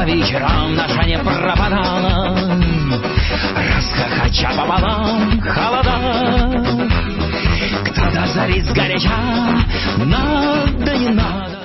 вечерам наша не пропадала, расхохоча пополам холода. Кто-то зарит сгоряча, надо, не надо.